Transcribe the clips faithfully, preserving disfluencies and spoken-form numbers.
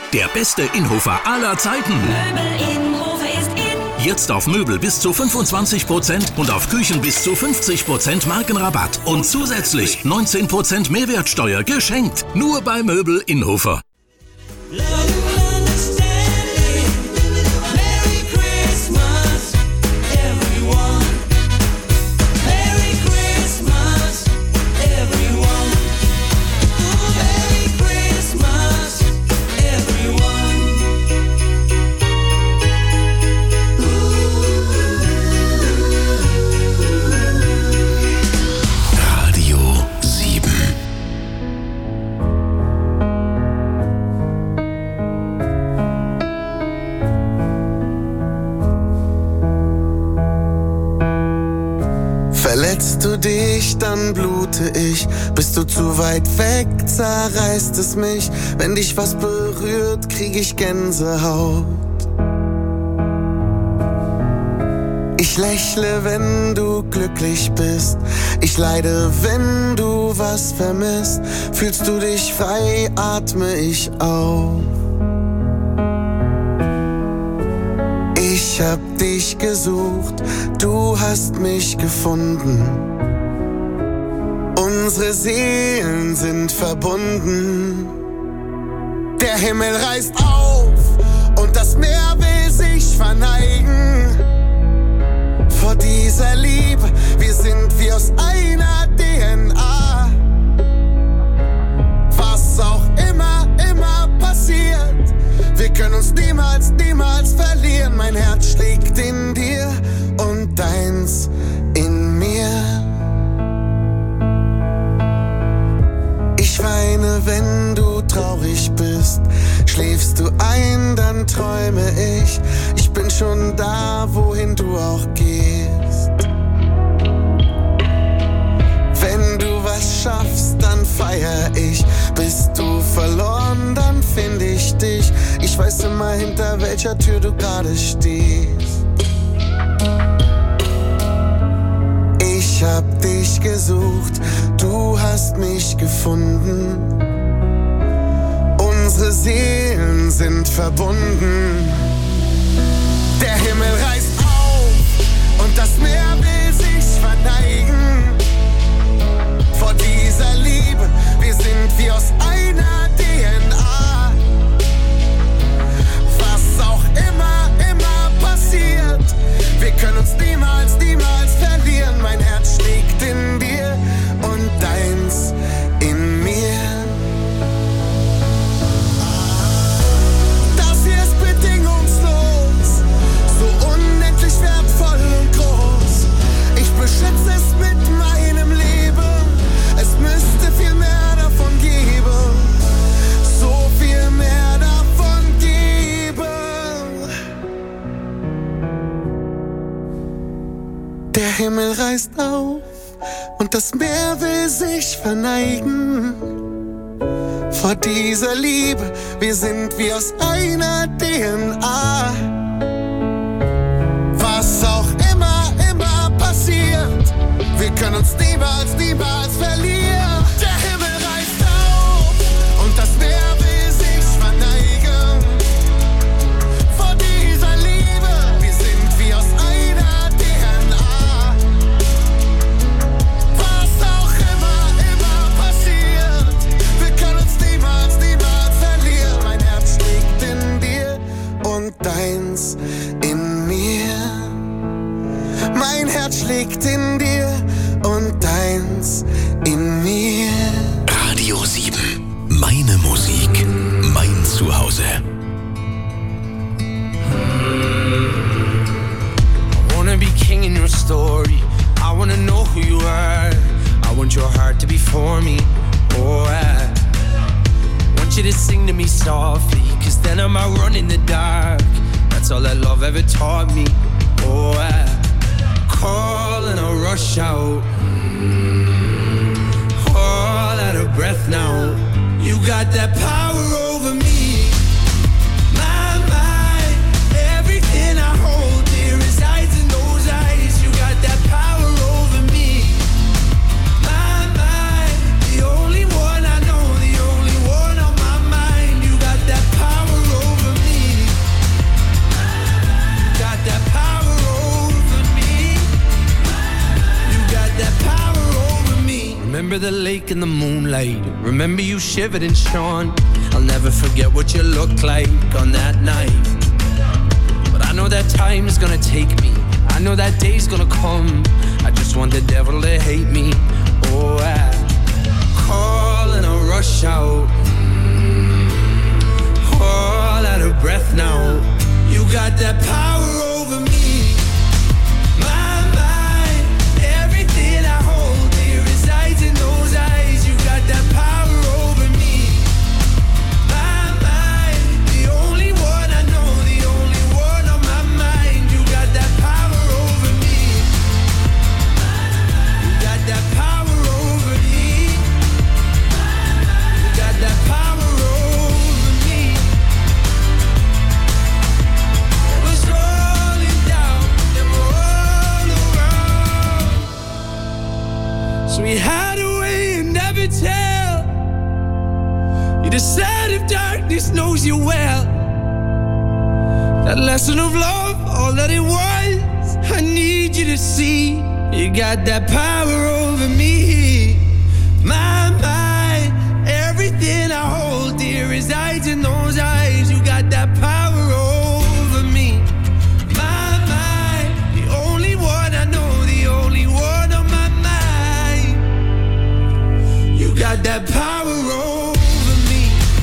Der beste Inhofer aller Zeiten. Möbel Innhofer ist in. Jetzt auf Möbel bis zu fünfundzwanzig Prozent und auf Küchen bis zu fünfzig Prozent Markenrabatt. Und zusätzlich neunzehn Prozent Mehrwertsteuer geschenkt. Nur bei Möbel Innhofer. Verletzt du dich, dann blute ich. Bist du zu weit weg, zerreißt es mich. Wenn dich was berührt, krieg ich Gänsehaut. Ich lächle, wenn du glücklich bist. Ich leide, wenn du was vermisst. Fühlst du dich frei, atme ich auf. Ich hab dich gesucht, du hast mich gefunden. Unsere Seelen sind verbunden. Der Himmel reißt auf und das Meer will sich verneigen. Vor dieser Liebe, wir sind wie aus einer D N A. Was auch immer, immer passiert, wir können uns niemals, niemals verlieren. Mein Herz schlägt in dir und deins in mir. Ich weine, wenn du traurig bist. Schläfst du ein, dann träume ich. Ich bin schon da, wohin du auch gehst. Wenn du was schaffst, dann feier ich. Bist du verloren, dann find ich dich. Ich weiß immer, hinter welcher Tür du gerade stehst. Ich hab dich gesucht, du hast mich gefunden. Unsere Seelen sind verbunden. Der Himmel reißt auf und das Meer will sich verneigen. Vor dieser Liebe, wir sind wie aus einer D N A. Was auch immer, immer passiert, wir können uns niemals, niemals verlieren. Mein Herz schlägt in dir und deins in mir. Das hier ist bedingungslos, so unendlich wertvoll und groß. Ich beschütze es mit meinem Leben. Es müsste viel mehr davon geben, so viel mehr davon geben. Der Himmel reißt auf und das Meer will sich verneigen. Vor dieser Liebe, wir sind wie aus einer D N A. Was auch immer, immer passiert, wir können uns niemals, niemals verlieren. Der Himmel reißt auf und das Meer will sich verneigen. Vor dieser Liebe, wir sind wie aus einer D N A. Was auch immer, immer passiert, wir können uns niemals, niemals verlieren. Mein Herz schlägt in dir und deins in mir. Mein Herz schlägt in dir und deins in mir. Radio sieben. Meine Musik, mein Zuhause. I wanna be king in your story. I wanna know who you are. I want your heart to be for me. Oh, I want you to sing to me softly, cause then I might run in the dark. That's all that love ever taught me. Oh, I call and I rush out, all out of breath now. You got that power over me. My mind, everything I hold dear resides in those eyes. You got that power over me. My mind, the only one I know, the only one on my mind. You got that power lake in the moonlight. Remember you shivered and shone. I'll never forget what you looked like on that night. But I know that time's gonna take me. I know that day's gonna come. I just want the devil to hate me. Oh, I call and I rush out. All out of breath now. You got that power over me. My mind, everything I hold dear resides in those eyes. You got that power over me. My mind, the only one I know, the only one on my mind. You got that power over me. You got that power over me. You got that power over me. It was rolling down and all around. So we hide away and never tell. You decide if darkness knows you well. That lesson of love, all that it was, I need you to see. You got that power over me. My mind, everything I hold dear resides in those eyes. You got that power over me. My mind, the only one I know, the only one on my mind. You got that power over me.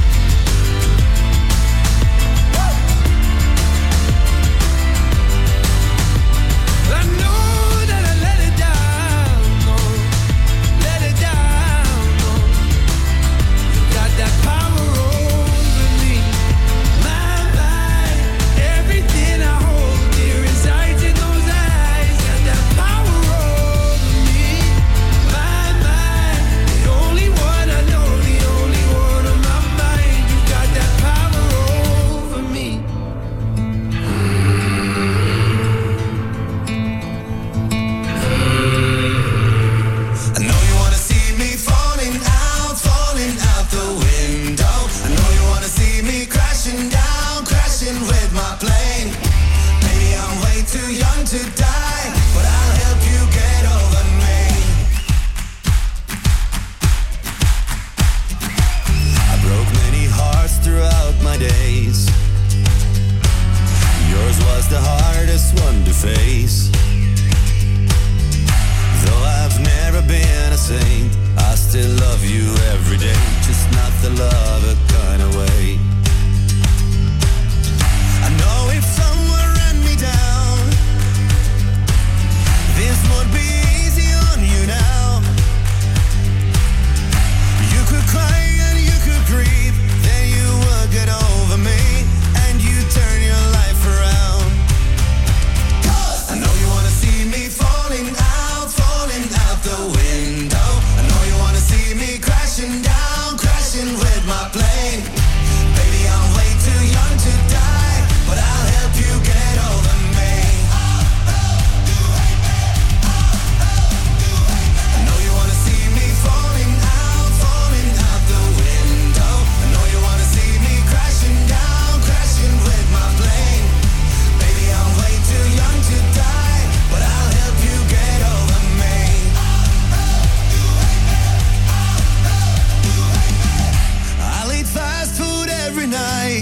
I know that I let it down, no, let it down, no. You got that power over me. My mind, everything I hold dear resides in those eyes. Got that power over me. My mind, the only one I know, the only one on my mind. You got that power over me. I know you wanna see me falling out, falling out the window. I know you wanna see me crashing down, crashing with my plane. Maybe I'm way too young to die, but I'll help you get over me. I broke many hearts throughout my days. Yours was the hardest one to face. Though I've never been a saint, I still love you every day, just not the lover kind of way. I know if someone ran me down, this would be easy on you now. You could cry and you could grieve, then you would get over me, and you turn your life around. I know you wanna see me falling out, falling out the window. I know you wanna see me crashing down, crashing with my plane. Baby, I'm way too young to die, but I'll help you get over me. I know you wanna see me falling out, falling out the window. I know you wanna see me crashing down, crashing with my plane. Baby, I'm way too young to die, but I'll help you get over me. I'll eat fast food every night,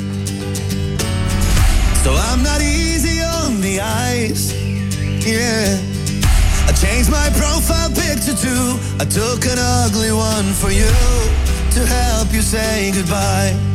so I'm not easy on the eyes. Yeah, I changed my profile picture too. I took an ugly one for you to help you say goodbye.